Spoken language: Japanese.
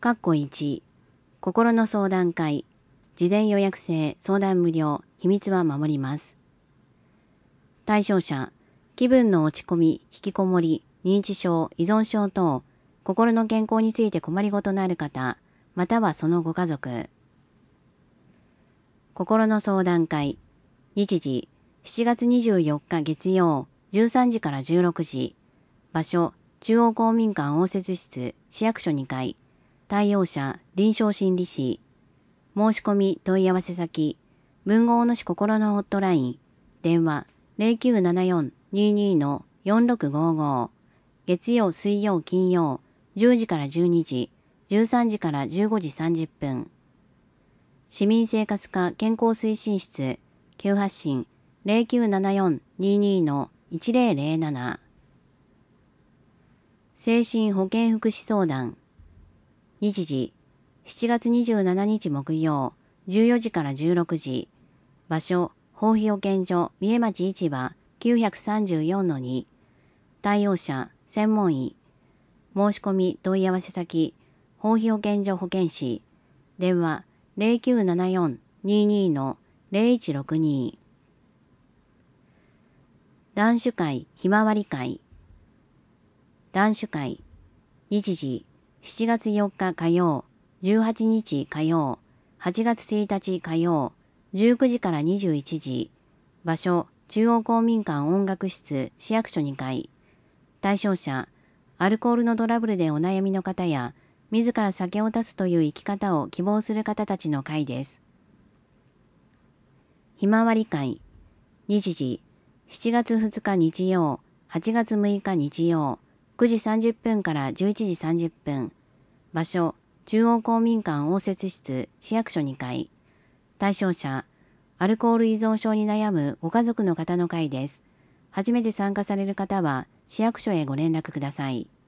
1、心の相談会、事前予約制、相談無料、秘密は守ります。対象者、気分の落ち込み、引きこもり、認知症、依存症等、心の健康について困りごとのある方、またはそのご家族。心の相談会、日時、7月24日月曜、13時から16時、場所、中央公民館応接室、市役所2階、対応者、臨床心理士。申し込み問い合わせ先、豊後大野市心のホットライン、電話0974-22-4655、月曜、水曜、金曜、10時から12時、13時から15時30分。市民生活課健康推進室、急発進0974-22-1007。精神保健福祉相談。日時、7月27日木曜、14時から16時。場所、豊肥保健所、三重町市場、934-2。対応者、専門医。申し込み問い合わせ先、豊肥保健所保健師。電話0974-22-0162。男子会ひまわり会。男子会。日時、7月4日火曜、18日火曜、8月1日火曜、19時から21時。場所、中央公民館音楽室、市役所2階。対象者、アルコールのトラブルでお悩みの方や、自ら酒を断つという生き方を希望する方たちの会です。ひまわり会。日時、7月2日日曜、8月6日日曜、9時30分から11時30分。場所、中央公民館応接室、市役所2階。対象者、アルコール依存症に悩むご家族の方の会です。初めて参加される方は、市役所へご連絡ください。